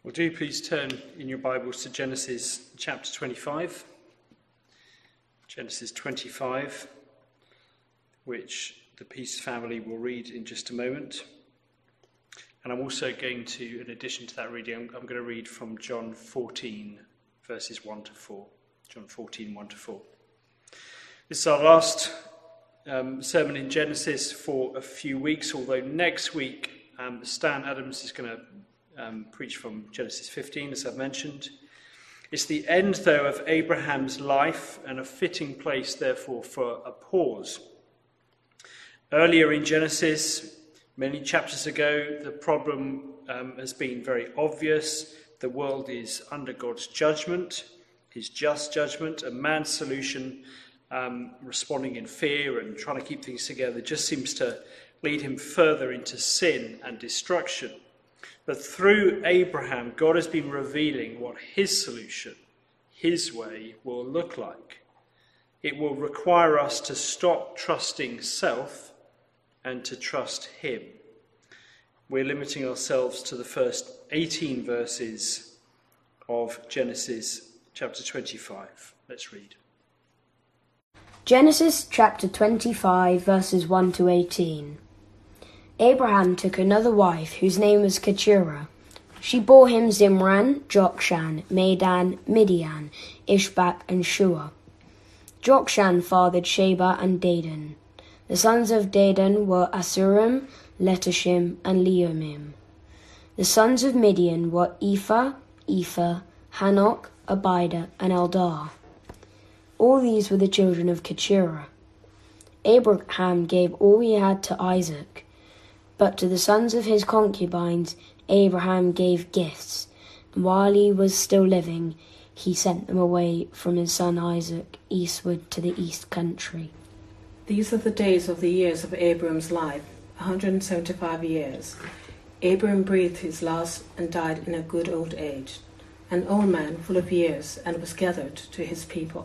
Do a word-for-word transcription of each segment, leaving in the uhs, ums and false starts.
Well, do please turn in your Bibles to Genesis chapter twenty-five. Genesis twenty-five, which the Peace family will read in just a moment. And I'm also going to, in addition to that reading, I'm, I'm going to read from John fourteen, verses one to four. John fourteen, one to four. This is our last um, sermon in Genesis for a few weeks, although next week um, Stan Adams is going to Um, preach from Genesis fifteen, as I've mentioned. It's the end, though, of Abraham's life and a fitting place, therefore, for a pause. Earlier in Genesis, many chapters ago, the problem um, has been very obvious. The world is under God's judgment, his just judgment, and man's solution, um, responding in fear and trying to keep things together, just seems to lead him further into sin and destruction. But through Abraham, God has been revealing what his solution, his way, will look like. It will require us to stop trusting self and to trust him. We're limiting ourselves to the first eighteen verses of Genesis chapter twenty-five. Let's read. Genesis chapter twenty-five, verses one to eighteen. Abraham took another wife, whose name was Keturah. She bore him Zimran, Jokshan, Medan, Midian, Ishbak, and Shua. Jokshan fathered Sheba and Dedan. The sons of Dedan were Asurim, Letashim, and Leumim. The sons of Midian were Ephah, Ephah, Hanok, Abida, and Eldar. All these were the children of Keturah. Abraham gave all he had to Isaac. But to the sons of his concubines Abraham gave gifts, and while he was still living, he sent them away from his son Isaac eastward to the east country. These are the days of the years of Abram's life, one hundred seventy-five years. Abram breathed his last and died in a good old age, an old man full of years, and was gathered to his people.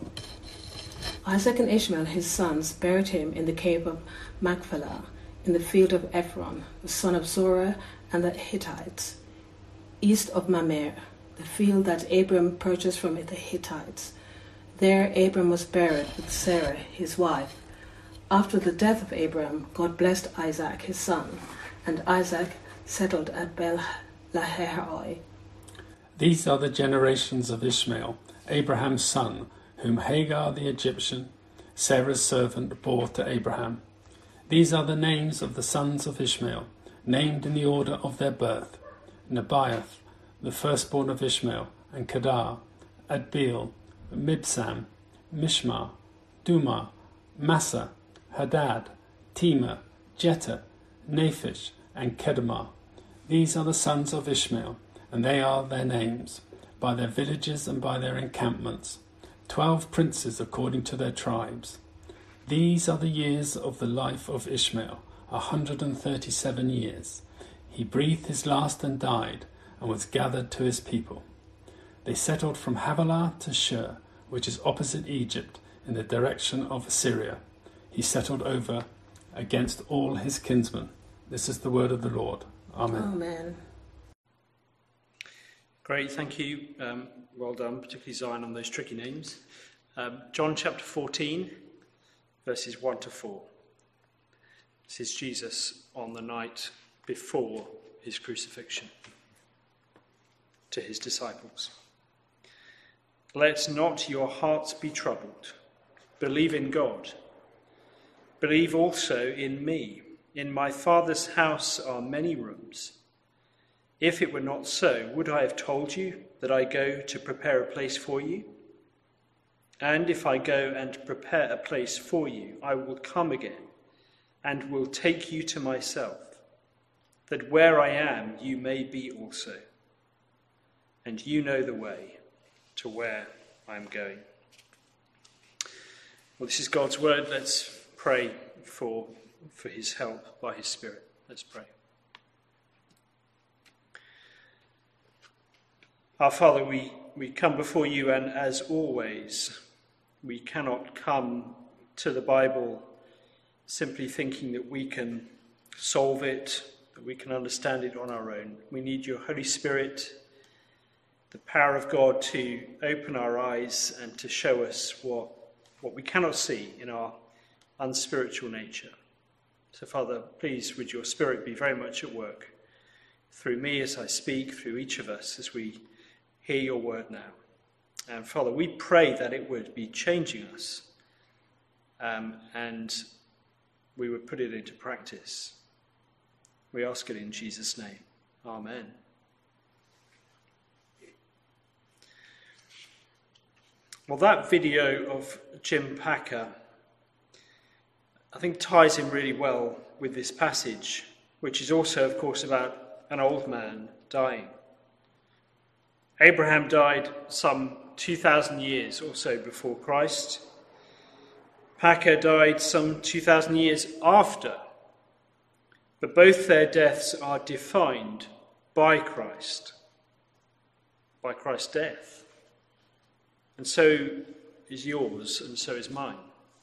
Isaac and Ishmael, his sons, buried him in the cave of Machpelah, in the field of Ephron, the son of Zorah, and the Hittites, east of Mamre, the field that Abram purchased from the Hittites. There Abram was buried with Sarah, his wife. After the death of Abram, God blessed Isaac, his son, and Isaac settled at Beth-leheroi. These are the generations of Ishmael, Abraham's son, whom Hagar the Egyptian, Sarah's servant, bore to Abraham. These are the names of the sons of Ishmael, named in the order of their birth: Nebaioth, the firstborn of Ishmael, and Kedar, Adbeel, Mibsam, Mishma, Dumah, Massa, Hadad, Tema, Jether, Naphish, and Kedemah. These are the sons of Ishmael, and they are their names, by their villages and by their encampments, twelve princes according to their tribes. These are the years of the life of Ishmael, a hundred and thirty-seven years. He breathed his last and died, and was gathered to his people. They settled from Havilah to Shur, which is opposite Egypt, in the direction of Assyria. He settled over against all his kinsmen. This is the word of the Lord. Amen. Amen. Great, thank you. Um, well done, particularly Zion on those tricky names. Um, John chapter fourteen. Verses one to four. This is Jesus on the night before his crucifixion to his disciples. Let not your hearts be troubled. Believe in God. Believe also in me. In my Father's house are many rooms. If it were not so, would I have told you that I go to prepare a place for you? And if I go and prepare a place for you, I will come again and will take you to myself, that where I am, you may be also. And you know the way to where I am going. Well, this is God's word. Let's pray for, for his help by his Spirit. Let's pray. Our Father, we, we come before you, and as always, we cannot come to the Bible simply thinking that we can solve it, that we can understand it on our own. We need your Holy Spirit the power of God to open our eyes and to show us what, what we cannot see in our unspiritual nature. So, Father, please, would your Spirit be very much at work through me as I speak, through each of us as we hear your word now. And, Father, we pray that it would be changing us um, and we would put it into practice. We ask it in Jesus' name. Amen. Well, that video of Jim Packer, I think, ties in really well with this passage, which is also, of course, about an old man dying. Abraham died some two thousand years or so before Christ. Packer died some two thousand years after. But both their deaths are defined by Christ, by Christ's death. And so is yours, and so is mine.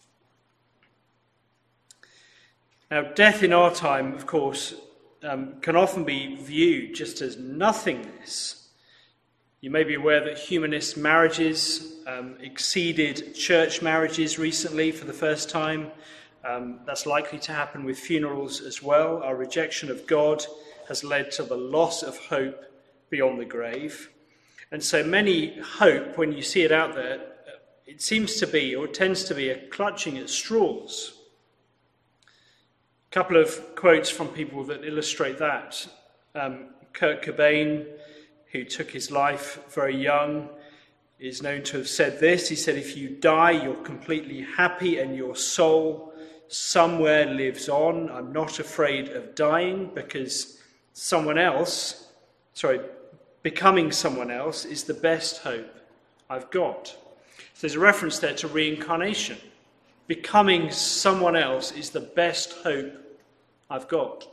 Now, death in our time, of course, um, can often be viewed just as nothingness. You may be aware that humanist marriages um, exceeded church marriages recently for the first time. Um, that's likely to happen with funerals as well. Our rejection of God has led to the loss of hope beyond the grave. And so many hope, when you see it out there, it seems to be, or tends to be, a clutching at straws. A couple of quotes from people that illustrate that. Um, Kurt Cobain, who took his life very young, is known to have said this. He said, "If you die, you're completely happy and your soul somewhere lives on. I'm not afraid of dying because someone else, sorry, becoming someone else is the best hope I've got." So there's a reference there to reincarnation. Becoming someone else is the best hope I've got.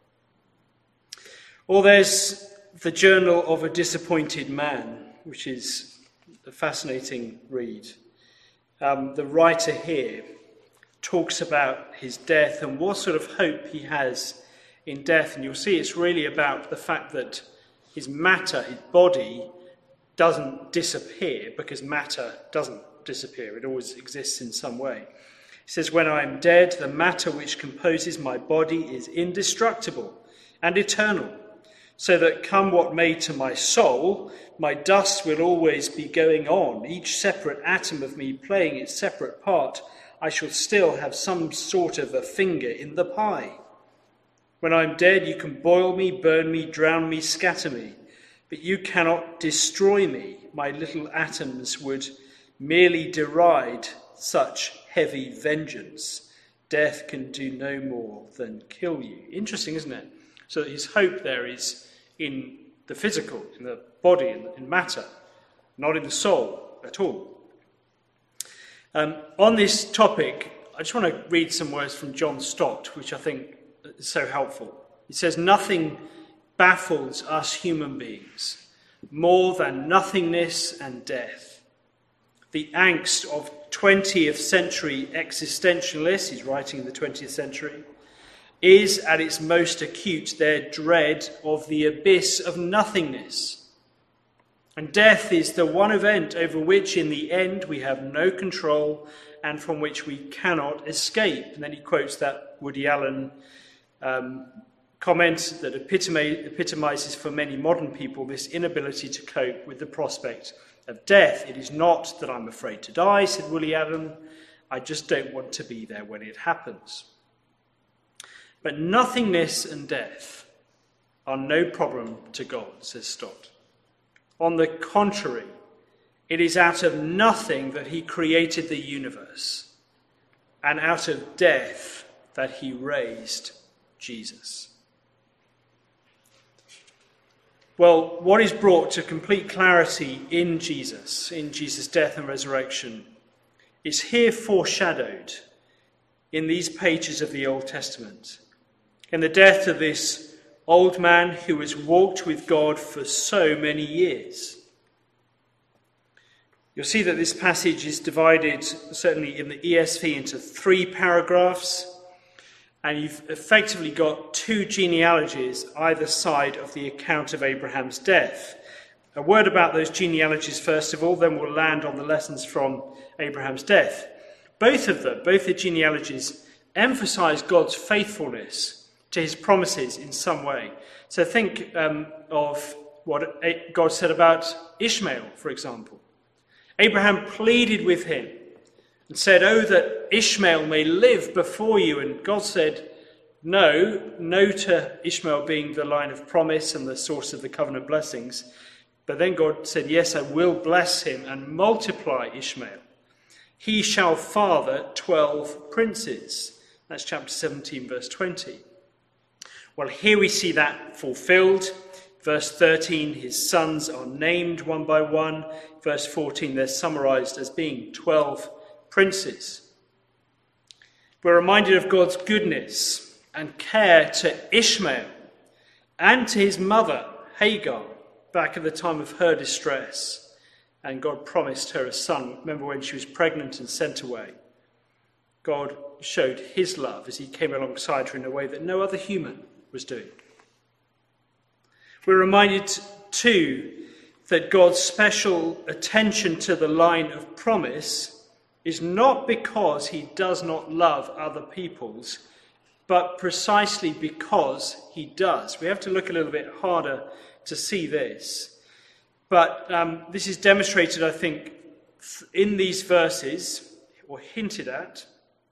Or there's The Journal of a Disappointed Man, which is a fascinating read. Um, the writer here talks about his death and what sort of hope he has in death. And you'll see it's really about the fact that his matter, his body, doesn't disappear, because matter doesn't disappear. It always exists in some way. He says, "When I am dead, the matter which composes my body is indestructible and eternal, so that come what may to my soul, my dust will always be going on, each separate atom of me playing its separate part. I shall still have some sort of a finger in the pie. When I'm dead, you can boil me, burn me, drown me, scatter me, but you cannot destroy me. My little atoms would merely deride such heavy vengeance. Death can do no more than kill you." Interesting, isn't it? So his hope there is in the physical, in the body, in, in matter, not in the soul at all. Um, on this topic, I just want to read some words from John Stott, which I think is so helpful. He says, "Nothing baffles us human beings more than nothingness and death. The angst of twentieth century existentialists," he's writing in the twentieth century, "is at its most acute their dread of the abyss of nothingness. And death is the one event over which in the end we have no control and from which we cannot escape." And then he quotes that Woody Allen um, comment that epitome, epitomizes for many modern people this inability to cope with the prospect of death. "It is not that I'm afraid to die," said Woody Allen, "I just don't want to be there when it happens." But nothingness and death are no problem to God, says Stott. On the contrary, it is out of nothing that he created the universe, and out of death that he raised Jesus. Well, what is brought to complete clarity in Jesus, in Jesus' death and resurrection, is here foreshadowed in these pages of the Old Testament. In the death of this old man who has walked with God for so many years. You'll see that this passage is divided, certainly in the E S V, into three paragraphs, and you've effectively got two genealogies either side of the account of Abraham's death. A word about those genealogies first of all, then we'll land on the lessons from Abraham's death. Both of them, both the genealogies, emphasize God's faithfulness to his promises in some way. So think um, of what God said about Ishmael, for example. Abraham pleaded with him and said, "Oh, that Ishmael may live before you." And God said, no, no to Ishmael being the line of promise and the source of the covenant blessings. But then God said, yes, I will bless him and multiply Ishmael. He shall father twelve princes. That's chapter seventeen, verse twenty. Well, here we see that fulfilled. Verse thirteen, his sons are named one by one. Verse fourteen, they're summarized as being twelve princes. We're reminded of God's goodness and care to Ishmael and to his mother, Hagar, back at the time of her distress. And God promised her a son. Remember when she was pregnant and sent away? God showed his love as he came alongside her in a way that no other human was doing. We're reminded too that God's special attention to the line of promise is not because he does not love other peoples, but precisely because he does. We have to look a little bit harder to see this. But um, this is demonstrated, I think, in these verses, or hinted at,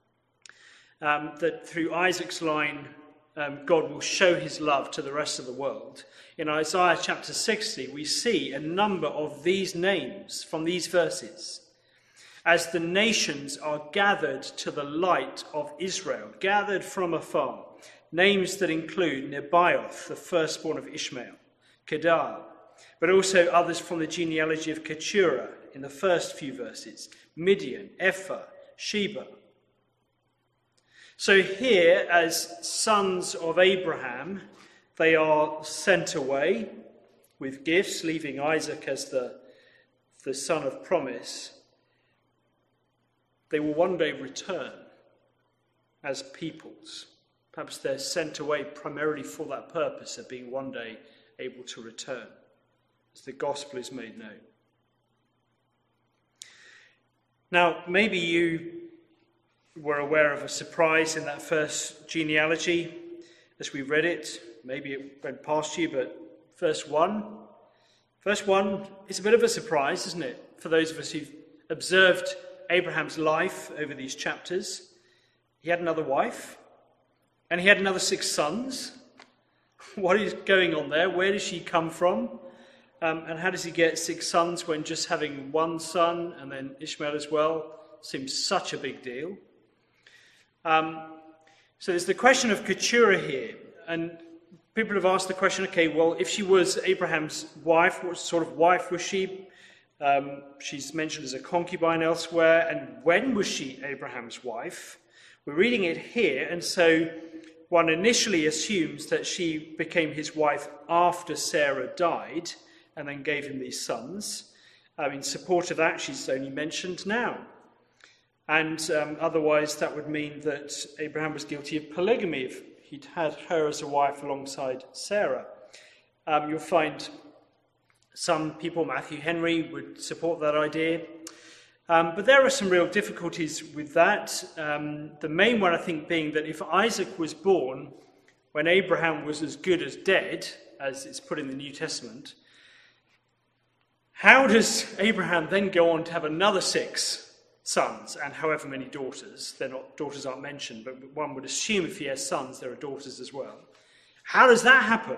um, that through Isaac's line, um, God will show his love to the rest of the world. In Isaiah chapter sixty, we see a number of these names from these verses as the nations are gathered to the light of Israel, gathered from afar. Names that include Nebaioth, the firstborn of Ishmael, Kedar, but also others from the genealogy of Keturah in the first few verses, Midian, Ephah, Sheba. So here, as sons of Abraham, they are sent away with gifts, leaving Isaac as the, the son of promise. They will one day return as peoples. Perhaps they're sent away primarily for that purpose of being one day able to return as the gospel is made known. Now, maybe you were aware of a surprise in that first genealogy as we read it. Maybe it went past you, but verse one. Verse one is a bit of a surprise, isn't it, for those of us who've observed Abraham's life over these chapters. He had another wife, and he had another six sons. What is going on there? Where does she come from? Um, and how does he get six sons when just having one son and then Ishmael as well seems such a big deal? Um, so there's the question of Keturah here. And people have asked the question, okay, well, if she was Abraham's wife, what sort of wife was she? Um, she's mentioned as a concubine elsewhere. And when was she Abraham's wife? We're reading it here, and so one initially assumes that she became his wife after Sarah died and then gave him these sons. Um, in support of that, she's only mentioned now. And um, otherwise, that would mean that Abraham was guilty of polygamy if he'd had her as a wife alongside Sarah. Um, you'll find some people, Matthew Henry, would support that idea. Um, but there are some real difficulties with that. Um, the main one, I think, being that if Isaac was born when Abraham was as good as dead, as it's put in the New Testament, how does Abraham then go on to have another six sons and however many daughters? They're not, daughters aren't mentioned, but one would assume if he has sons, there are daughters as well. How does that happen?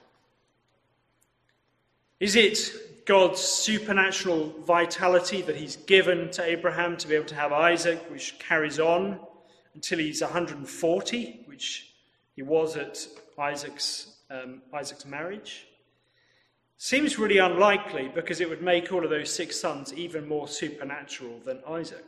Is it God's supernatural vitality that he's given to Abraham to be able to have Isaac, which carries on until he's one hundred forty, which he was at Isaac's, um, Isaac's marriage? Seems really unlikely, because it would make all of those six sons even more supernatural than Isaac.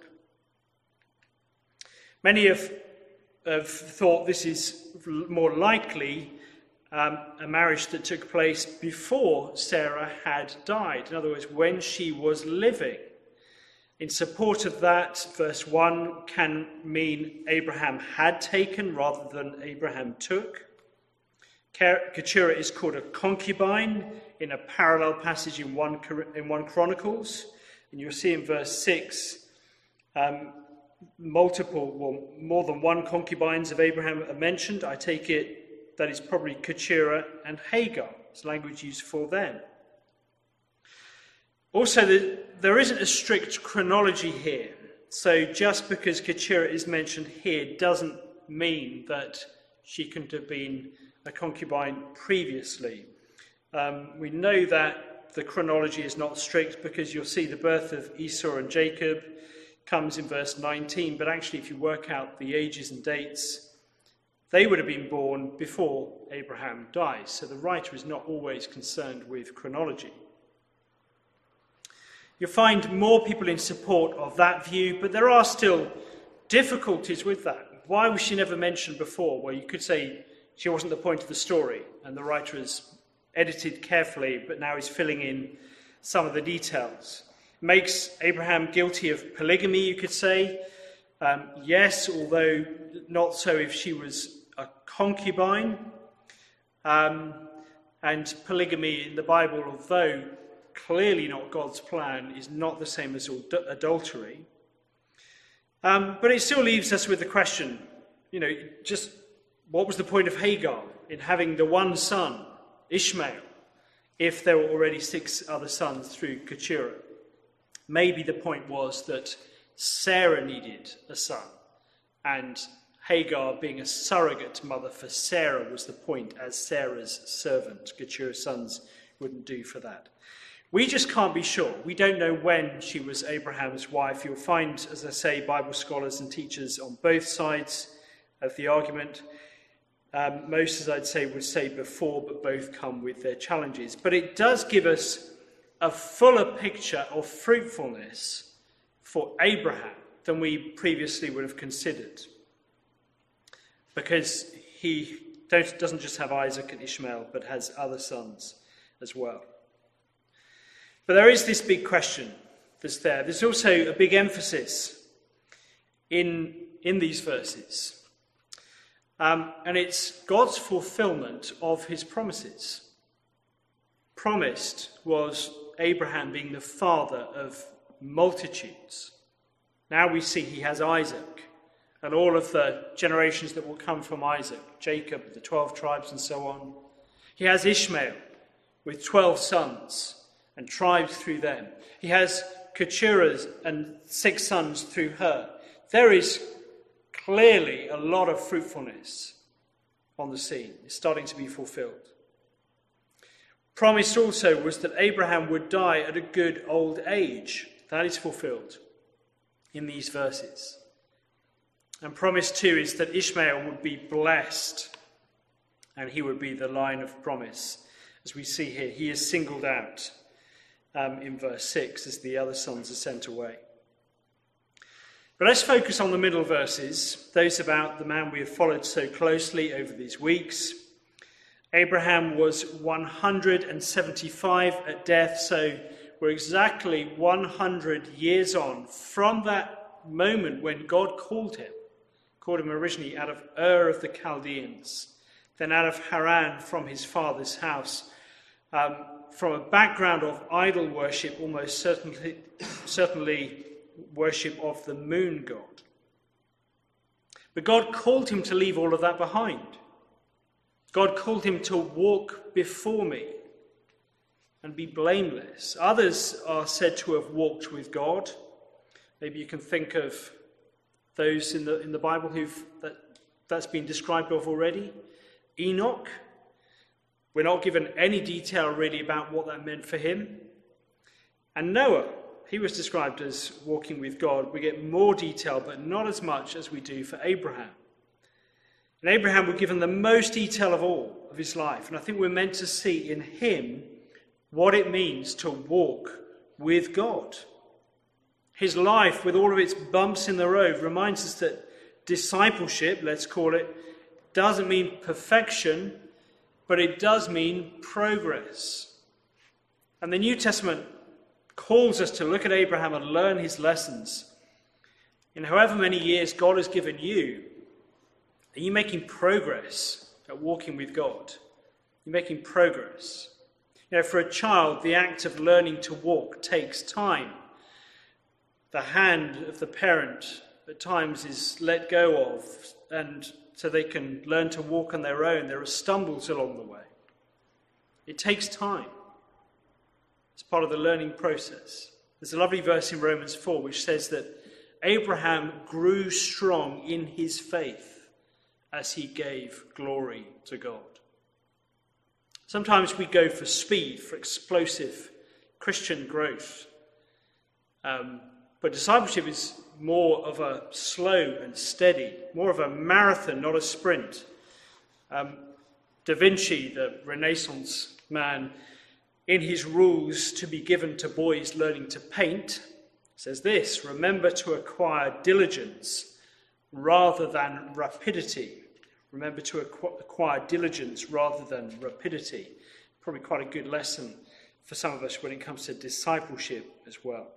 Many have, have thought this is more likely um, a marriage that took place before Sarah had died. In other words, when she was living. In support of that, verse one can mean Abraham had taken rather than Abraham took. Keturah is called a concubine in a parallel passage in one, in one Chronicles. And you'll see in verse six, um, multiple, well, more than one concubines of Abraham are mentioned. I take it that is probably Keturah and Hagar. It's language used for them. Also, the, there isn't a strict chronology here. So just because Keturah is mentioned here doesn't mean that she couldn't have been a concubine previously. Um, we know that the chronology is not strict because you'll see the birth of Esau and Jacob comes in verse nineteen, but actually if you work out the ages and dates, they would have been born before Abraham dies. So the writer is not always concerned with chronology. You'll find more people in support of that view, but there are still difficulties with that. Why was she never mentioned before? Well, you could say she wasn't the point of the story, and the writer has edited carefully, but now is filling in some of the details. Makes Abraham guilty of polygamy, you could say. Um, yes, although not so if she was a concubine. Um, and polygamy in the Bible, although clearly not God's plan, is not the same as adultery. Um, but it still leaves us with the question, you know, just what was the point of Hagar in having the one son, Ishmael, if there were already six other sons through Keturah? Maybe the point was that Sarah needed a son, and Hagar, being a surrogate mother for Sarah, was the point, as Sarah's servant. Keturah's sons wouldn't do for that. We just can't be sure. We don't know when she was Abraham's wife. You'll find, as I say, Bible scholars and teachers on both sides of the argument. Um, most, as I'd say, would say before, but both come with their challenges. But it does give us a fuller picture of fruitfulness for Abraham than we previously would have considered. Because he doesn't just have Isaac and Ishmael, but has other sons as well. But there is this big question that's there. There's also a big emphasis in, in these verses. Um, and it's God's fulfillment of his promises. Promised was Abraham being the father of multitudes. Now we see he has Isaac and all of the generations that will come from Isaac, Jacob, the twelve tribes and so on. He has Ishmael with twelve sons and tribes through them. He has Keturah and six sons through her. There is clearly a lot of fruitfulness on the scene. It's starting to be fulfilled. Promised also was that Abraham would die at a good old age. That is fulfilled in these verses. And promise too is that Ishmael would be blessed and he would be the line of promise. As we see here, he is singled out um, in verse six as the other sons are sent away. But let's focus on the middle verses, those about the man we have followed so closely over these weeks. Abraham was one hundred seventy-five at death, so we're exactly one hundred years on from that moment when God called him. Called him originally out of Ur of the Chaldeans, then out of Haran from his father's house, um, from a background of idol worship, almost certainly, certainly worship of the moon god. But God called him to leave all of that behind. God called him to walk before me and be blameless. Others are said to have walked with God. Maybe you can think of those in the in the Bible who've that, that's been described of already. Enoch. We're not given any detail really about what that meant for him. And Noah. He was described as walking with God. We get more detail, but not as much as we do for Abraham. And Abraham was given the most detail of all of his life. And I think we're meant to see in him what it means to walk with God. His life, with all of its bumps in the road, reminds us that discipleship, let's call it, doesn't mean perfection, but it does mean progress. And the New Testament calls us to look at Abraham and learn his lessons. In however many years God has given you, are you making progress at walking with God? You're making progress. You know, for a child, the act of learning to walk takes time. The hand of the parent at times is let go of, and so they can learn to walk on their own. There are stumbles along the way. It takes time. It's part of the learning process. There's a lovely verse in Romans four which says that Abraham grew strong in his faith as he gave glory to God. Sometimes we go for speed, for explosive Christian growth. Um, but discipleship is more of a slow and steady, more of a marathon, not a sprint. Um, Da Vinci, the Renaissance man, in his rules to be given to boys learning to paint, says this: remember to acquire diligence rather than rapidity. Remember to acquire diligence rather than rapidity. Probably quite a good lesson for some of us when it comes to discipleship as well.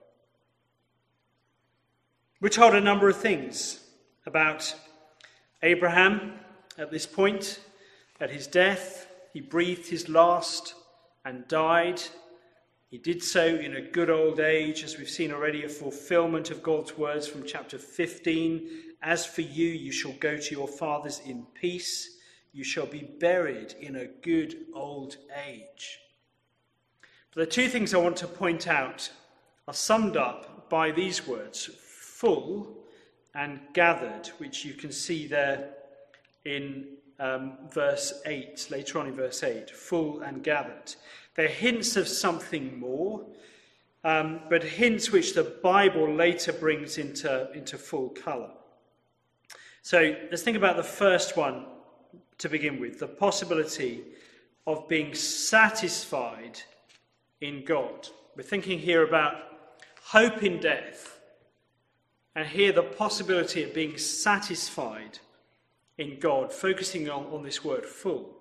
We're told a number of things about Abraham at this point. At his death, he breathed his last and died. He did so in a good old age, as we've seen already, a fulfillment of God's words from chapter fifteen. As for you, you shall go to your fathers in peace. You shall be buried in a good old age. But the two things I want to point out are summed up by these words: full and gathered, which you can see there in um, verse eight, later on in verse eight, full and gathered. They're hints of something more, um, but hints which the Bible later brings into, into full colour. So let's think about the first one to begin with, the possibility of being satisfied in God. We're thinking here about hope in death, and here the possibility of being satisfied in God, focusing on, on this word full.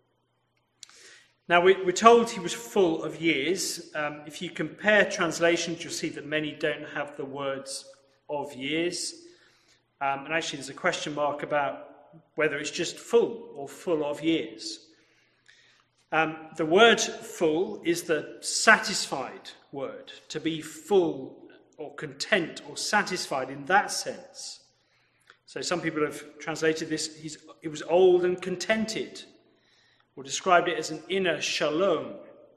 Now, we're told he was full of years. Um, if you compare translations, you'll see that many don't have the words of years. Um, and actually, there's a question mark about whether it's just full or full of years. Um, the word full is the satisfied word, to be full or content or satisfied in that sense. So some people have translated this, he's, it was old and contented, or described it as an inner shalom.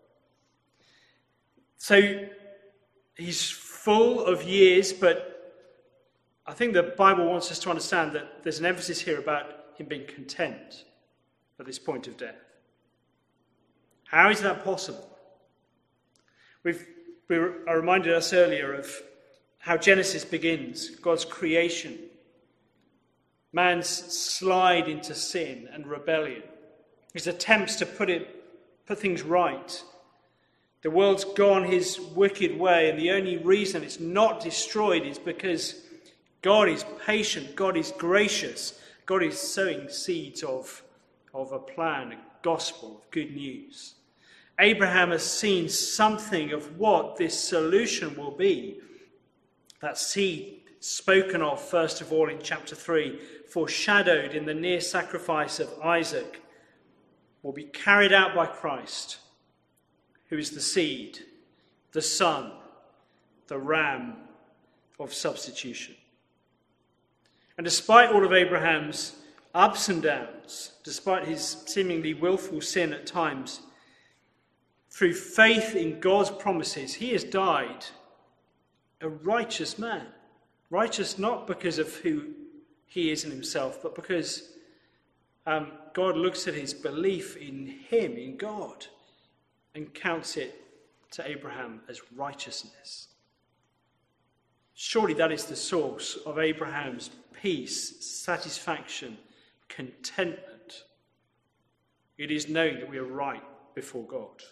So he's full of years, but I think the Bible wants us to understand that there's an emphasis here about him being content at this point of death. How is that possible? We've, we were, I reminded us earlier of how Genesis begins, God's creation. Man's slide into sin and rebellion, his attempts to put it, put things right. The world's gone his wicked way, and the only reason it's not destroyed is because God is patient, God is gracious, God is sowing seeds of, of a plan, a gospel, of good news. Abraham has seen something of what this solution will be. That seed spoken of, first of all, in chapter three, foreshadowed in the near sacrifice of Isaac, will be carried out by Christ, who is the seed, the son, the ram of substitution. And despite all of Abraham's ups and downs, despite his seemingly willful sin at times, through faith in God's promises, he has died a righteous man. Righteous not because of who he is in himself, but because um, God looks at his belief in him, in God, and counts it to Abraham as righteousness. Surely that is the source of Abraham's peace, satisfaction, contentment. It is knowing that we are right before God.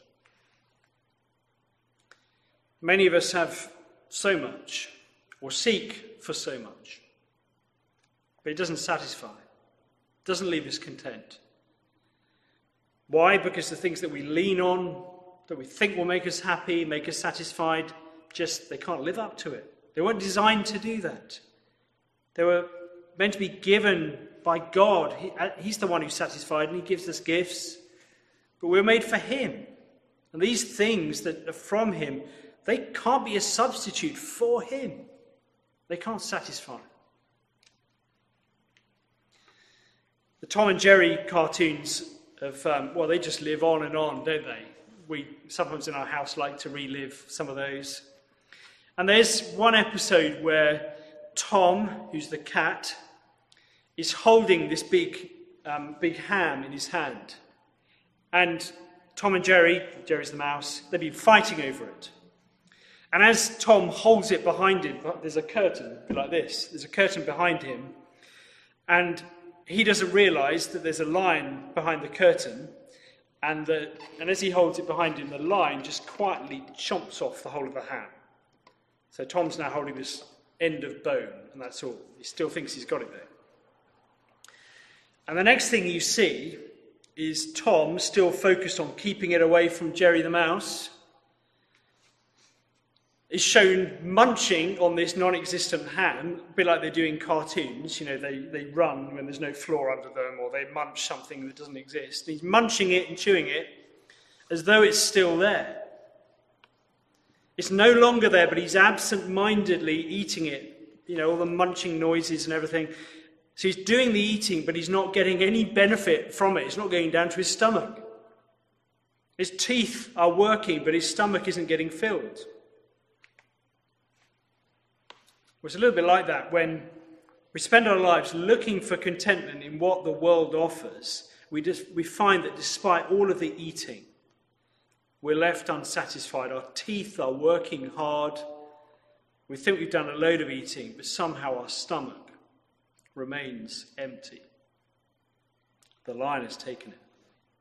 Many of us have so much, or seek for so much, but it doesn't satisfy. It doesn't leave us content. Why? Because the things that we lean on, that we think will make us happy, make us satisfied, just they can't live up to it. They weren't designed to do that. They were meant to be given by God. He, he's the one who's satisfied, and he gives us gifts. but we're made for him. And these things that are from him, they can't be a substitute for him. They can't satisfy. The Tom and Jerry cartoons of, um, well, they just live on and on, don't they? We sometimes in our house like to relive some of those. And there's one episode where Tom, who's the cat, is holding this big, um, big ham in his hand. And Tom and Jerry, Jerry's the mouse, they've been fighting over it. And as Tom holds it behind him, there's a curtain like this. There's a curtain behind him. And he doesn't realise that there's a line behind the curtain. And, the, and as he holds it behind him, the line just quietly chomps off the whole of the ham. So Tom's now holding this end of bone, and that's all. He still thinks he's got it there. And the next thing you see is Tom still focused on keeping it away from Jerry the mouse, is shown munching on this non-existent ham, a bit like they do in cartoons. You know, they, they run when there's no floor under them, or they munch something that doesn't exist. He's munching it and chewing it as though it's still there. It's no longer there, but he's absent-mindedly eating it. You know, all the munching noises and everything. So he's doing the eating, but he's not getting any benefit from it. It's not going down to his stomach. His teeth are working, but his stomach isn't getting filled. It's a little bit like that when we spend our lives looking for contentment in what the world offers. We just we find that despite all of the eating, we're left unsatisfied. Our teeth are working hard. We think we've done a load of eating, but somehow our stomach remains empty. The lion has taken it.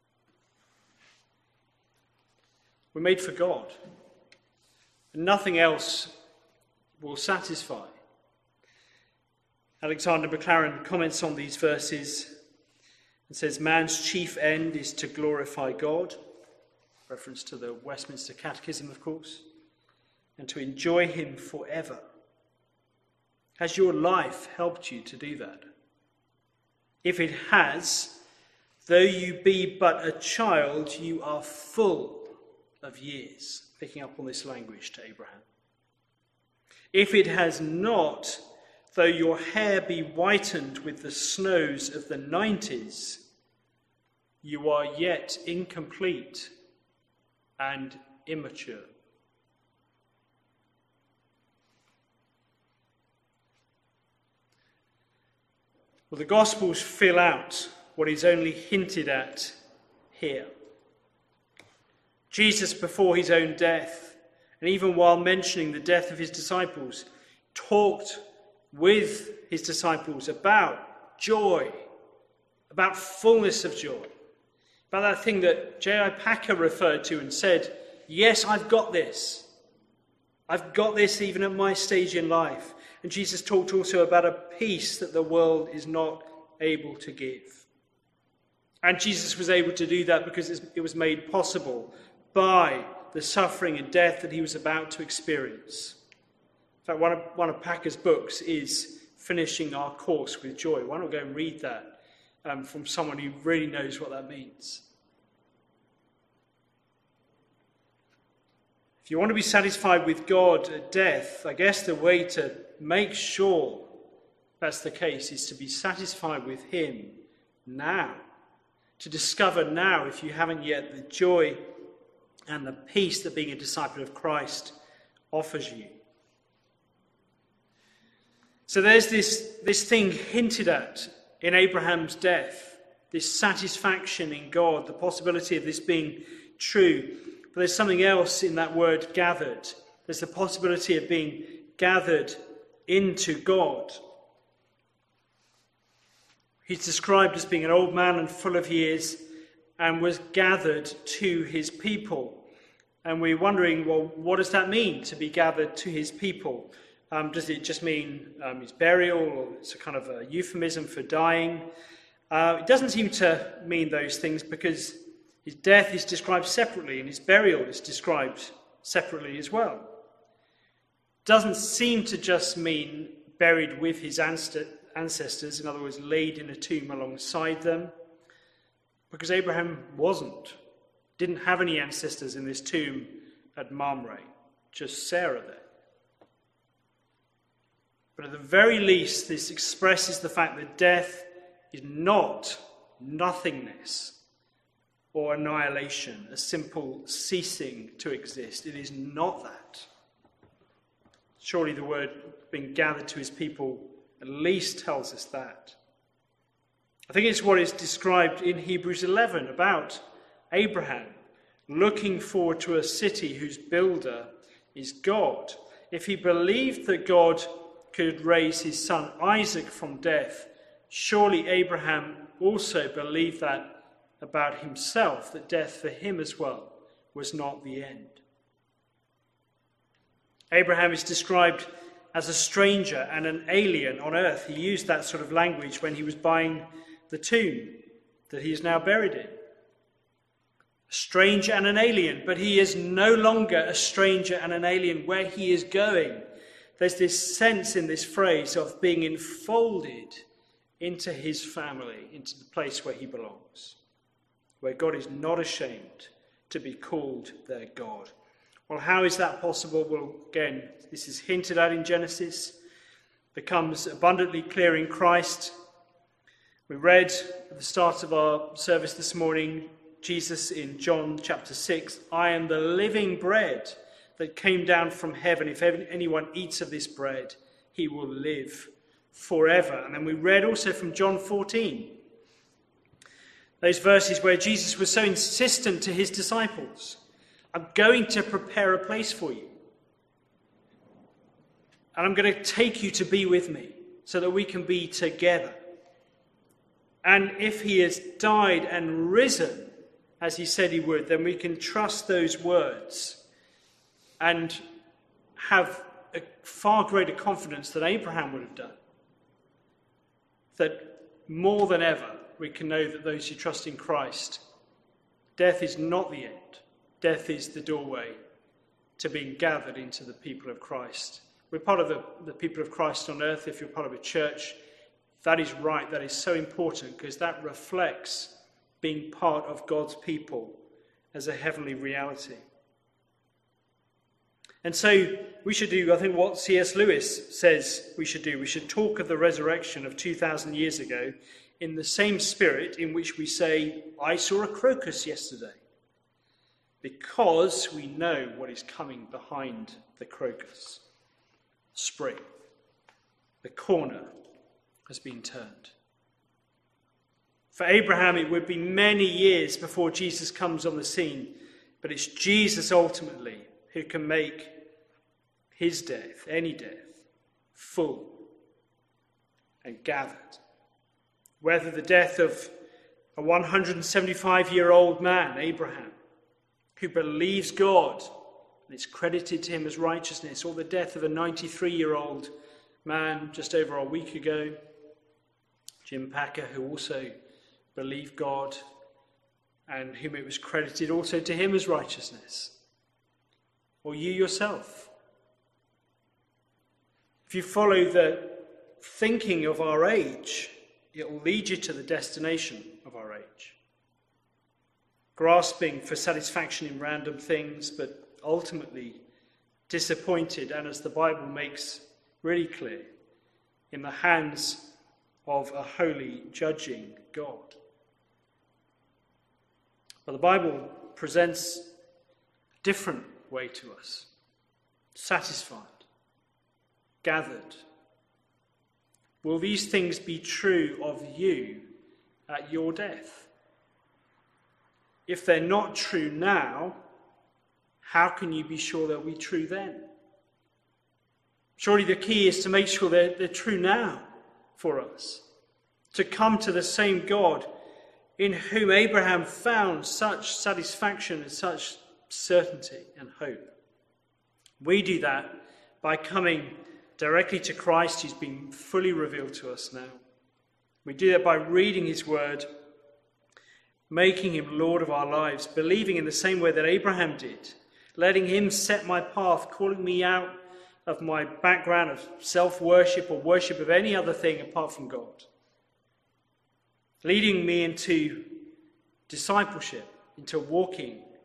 We're made for God, and nothing else will satisfy. Alexander Maclaren comments on these verses and says, man's chief end is to glorify God, reference to the Westminster Catechism, of course, and to enjoy him forever. Has your life helped you to do that? If it has, though you be but a child, you are full of years, picking up on this language to Abraham. If it has not, though your hair be whitened with the snows of the nineties, you are yet incomplete and immature. Well, the Gospels fill out what is only hinted at here. Jesus, before his own death, and even while mentioning the death of his disciples, talked with his disciples about joy, about fullness of joy, about that thing that J I Packer referred to and said, yes, I've got this. I've got this even at my stage in life. And Jesus talked also about a peace that the world is not able to give. And Jesus was able to do that because it was made possible by the suffering and death that he was about to experience. In fact, one of, one of Packer's books is Finishing Our Course with Joy. Why not go and read that um, from someone who really knows what that means? If you want to be satisfied with God at death, I guess the way to make sure that's the case is to be satisfied with him now. To discover now, if you haven't yet, the joy and the peace that being a disciple of Christ offers you. So there's this, this thing hinted at in Abraham's death, this satisfaction in God, the possibility of this being true. But there's something else in that word gathered. There's the possibility of being gathered into God. He's described as being an old man and full of years and was gathered to his people. And we're wondering, well, what does that mean, to be gathered to his people? Um, does it just mean um, his burial, or it's a kind of a euphemism for dying? Uh, it doesn't seem to mean those things, because his death is described separately and his burial is described separately as well. It doesn't seem to just mean buried with his ancestors, in other words, laid in a tomb alongside them, because Abraham wasn't Didn't have any ancestors in this tomb at Mamre, just Sarah there. But at the very least, this expresses the fact that death is not nothingness or annihilation, a simple ceasing to exist. It is not that. Surely the word being gathered to his people at least tells us that. I think it's what is described in Hebrews eleven about Abraham looking forward to a city whose builder is God. If he believed that God could raise his son Isaac from death, surely Abraham also believed that about himself, that death for him as well was not the end. Abraham is described as a stranger and an alien on earth. He used that sort of language when he was buying the tomb that he is now buried in. A stranger and an alien, but he is no longer a stranger and an alien where he is going. There's this sense in this phrase of being enfolded into his family, into the place where he belongs, where God is not ashamed to be called their God. Well, how is that possible? Well, again, this is hinted at in Genesis, becomes abundantly clear in Christ. We read at the start of our service this morning, Jesus in John chapter six, I am the living bread that came down from heaven. If anyone eats of this bread, he will live forever. And then we read also from John fourteen, those verses where Jesus was so insistent to his disciples, I'm going to prepare a place for you. And I'm going to take you to be with me so that we can be together. And if he has died and risen, as he said he would, then we can trust those words and have a far greater confidence than Abraham would have done. That more than ever, we can know that those who trust in Christ, death is not the end. Death is the doorway to being gathered into the people of Christ. We're part of the, the people of Christ on earth. If you're part of a church, that is right. That is so important because that reflects being part of God's people as a heavenly reality. And so we should do, I think, what C S Lewis says we should do. We should talk of the resurrection of two thousand years ago in the same spirit in which we say, I saw a crocus yesterday. Because we know what is coming behind the crocus. Spring. The corner has been turned. For Abraham, it would be many years before Jesus comes on the scene, but it's Jesus ultimately who can make his death, any death, full and gathered. Whether the death of a one hundred seventy-five-year-old man, Abraham, who believes God and it's credited to him as righteousness, or the death of a ninety-three-year-old man just over a week ago, Jim Packer, who also believed God and whom it was credited also to him as righteousness. Or you yourself. If you follow the thinking of our age, it will lead you to the destination of our age. Grasping for satisfaction in random things, but ultimately disappointed, and as the Bible makes really clear, in the hands of a holy, judging God. But the Bible presents a different way to us. Satisfied. Gathered. Will these things be true of you at your death? If they're not true now, how can you be sure they'll be true then? Surely the key is to make sure they're, they're true now for us. To come to the same God in whom Abraham found such satisfaction and such certainty and hope. We do that by coming directly to Christ, who's been fully revealed to us now. We do that by reading his word, making him Lord of our lives, believing in the same way that Abraham did, letting him set my path, calling me out of my background of self-worship or worship of any other thing apart from God, leading me into discipleship, into walking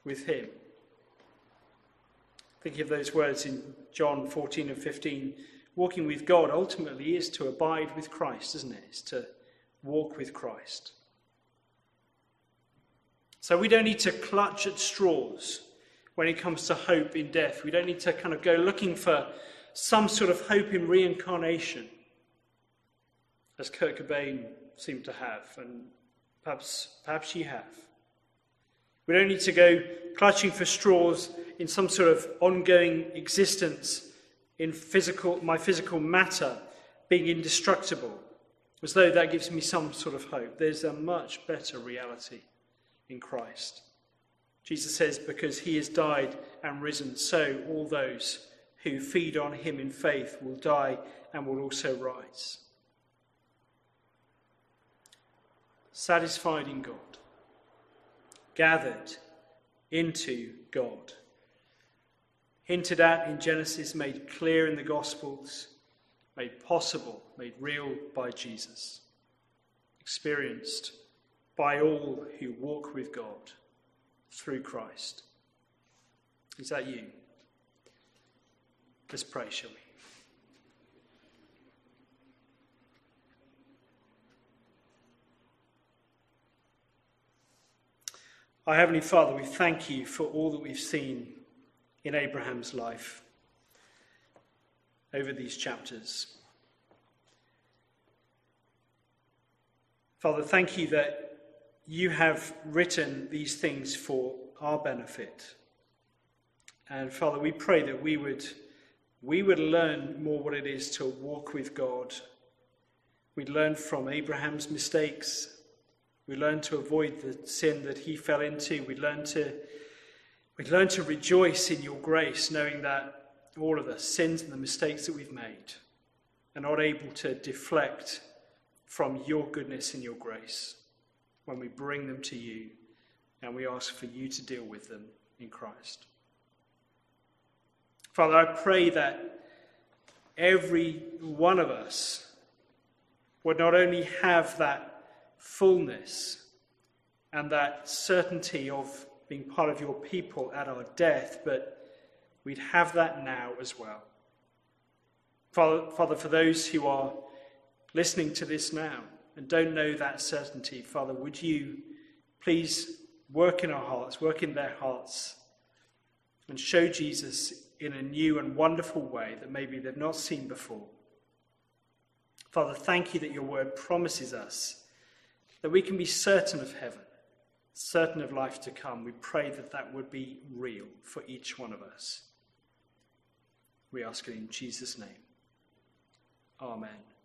with him. Thinking of those words in John fourteen and fifteen, walking with God ultimately is to abide with Christ, isn't it? It's to walk with Christ. So we don't need to clutch at straws when it comes to hope in death. We don't need to kind of go looking for some sort of hope in reincarnation, as Kurt Cobain seemed to have, and perhaps, perhaps you have. We don't need to go clutching for straws in some sort of ongoing existence in physical, my physical matter being indestructible, as though that gives me some sort of hope. There's a much better reality in Christ. Jesus says, because he has died and risen, so all those who feed on him in faith will die and will also rise. Satisfied in God, gathered into God, hinted at in Genesis, made clear in the Gospels, made possible, made real by Jesus, experienced by all who walk with God through Christ. Is that you? Let's pray, shall we? Our Heavenly Father, we thank you for all that we've seen in Abraham's life over these chapters. Father, thank you that you have written these things for our benefit. And Father, we pray that we would, we would learn more what it is to walk with God. We'd learn from Abraham's mistakes. We learn to avoid the sin that he fell into. We learn to, we learn to rejoice in your grace, knowing that all of the sins and the mistakes that we've made are not able to deflect from your goodness and your grace when we bring them to you and we ask for you to deal with them in Christ. Father, I pray that every one of us would not only have that fullness and that certainty of being part of your people at our death, but we'd have that now as well. Father, Father, for those who are listening to this now and don't know that certainty, Father, would you please work in our hearts, work in their hearts, and show Jesus in a new and wonderful way that maybe they've not seen before. Father, thank you that your word promises us that we can be certain of heaven, certain of life to come. We pray that that would be real for each one of us. We ask it in Jesus' name. Amen.